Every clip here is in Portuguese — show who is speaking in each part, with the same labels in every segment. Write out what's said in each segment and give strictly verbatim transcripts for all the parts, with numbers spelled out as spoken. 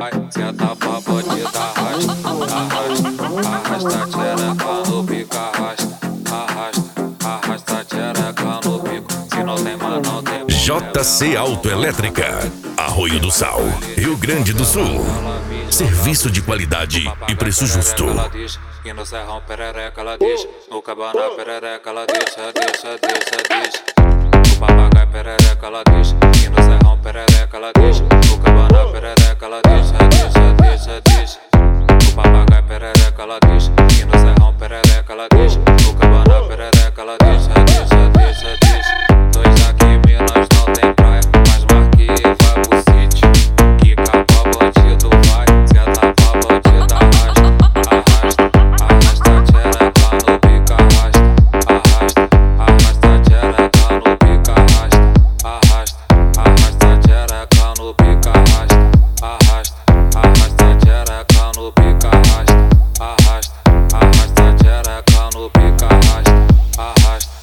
Speaker 1: Senta pra bandida, arrasta, arrasta, arrasta tchereca no pico, arrasta, arrasta, arrasta tchereca no pico. Se não tem mais, não tem.
Speaker 2: J C Autoelétrica, Arroio do Sal, Rio Grande do Sul. Serviço de qualidade e preço justo.
Speaker 1: E no serrão perereca ela deixa, no cabana perereca ela deixa, deixa, deixa, deixa. No papagaio perereca ela deixa, e no serrão perereca ela deixa, no cabana perereca ela deixa, deixa, deixa, deixa. No papagaio perereca ela deixa, e no serrão perereca ela deixa, no cabana perereca ela deixa, deixa, deixa, deixa. Dois aqui Minas não tem praia, mas Marquei vai pro sítio. Que capa bandido vai, senta pra bandida, arrasta, arrasta, arrasta tchereca no pico, arrasta, arrasta, arrasta tchereca no pico, arrasta, arrasta, arrasta tchereca no pico, arrasta, arrasta, arrasta tchereca no pico, arrasta, arrasta, arrasta tchereca no pico, arrasta, arrasta.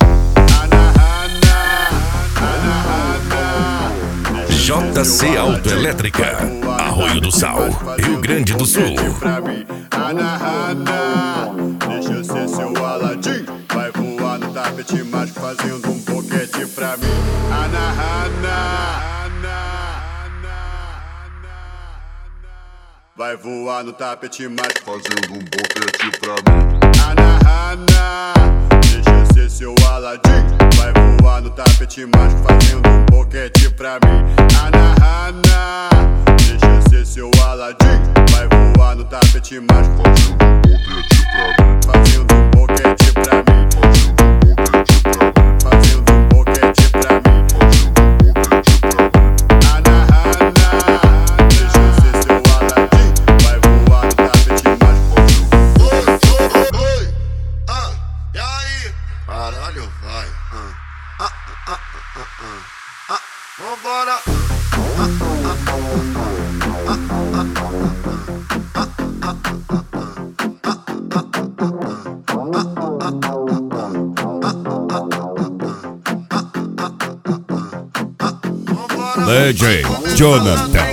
Speaker 2: J C Autoelétrica, Arroio do Sal, Rio Grande do Sul.
Speaker 3: Deixa eu ser seu Aladim. Vai voar no tapete mágico fazendo um boquete pra mim. Ana, Ana. Vai voar no tapete mágico fazendo um boquete pra mim. Ana, Ana. Deixa eu ser seu Aladim. Vai voar no tapete mágico fazendo um boquete pra mim. Ana, Ana. Deixa eu ser seu Aladim. Vai voar no tapete mágico fazendo um boquete pra mim. Fazendo um boquete pra mim. Ana, Ana. Deixa eu ser seu Aladim. Vai voar no tapete mágico. Oi, oi, oi. Ah, e aí? Caralho, vai. Ah, ah, ah, ah, ah, ah. Vambora. Ah, ah, ah, ah, ah,
Speaker 2: D J Jonathan.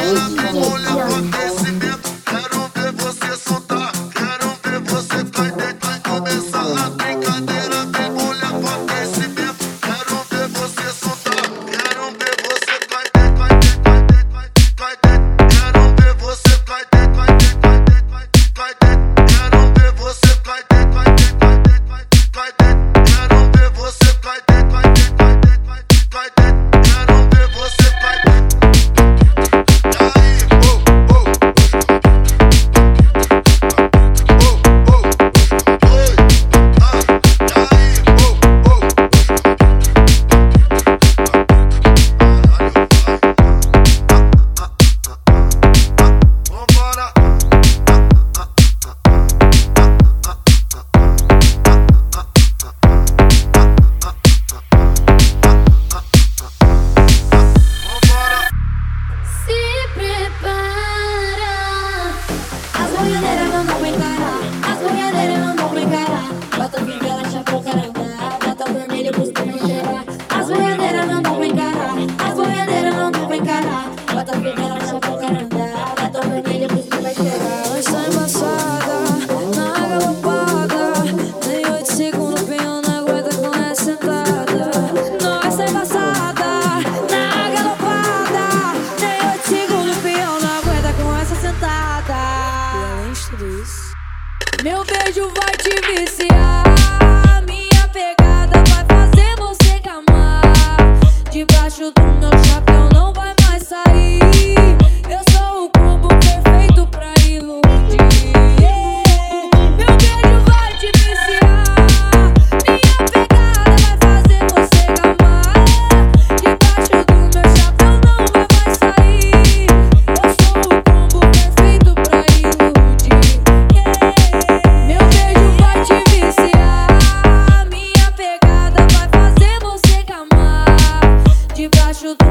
Speaker 3: Quero ver você soltar, quero ver você cair dentro e começar a brincadeira. Vem mulher com aquecimento, quero ver você soltar, quero ver você cair dentro, cai dentro, cai dentro, quero ver você cair dentro, cai dentro, cai dentro, quero ver você cair dentro, cai dentro, cai dentro, quero ver você cair dentro, cai dentro, cai dentro, quero ver você cair dentro.
Speaker 4: Meu beijo vai te viciar, minha pegada vai fazer você gamar. Debaixo do meu chapéu não vai mais sair. Eu sou o combo perfeito pra iludir. Meu beijo vai te viciar, minha pegada vai fazer você gamar. Debaixo do meu chapéu não vai mais sair. Eu sou o combo perfeito pra iludir. Meu beijo vai te viciar, minha pegada vai fazer você gamar. Debaixo do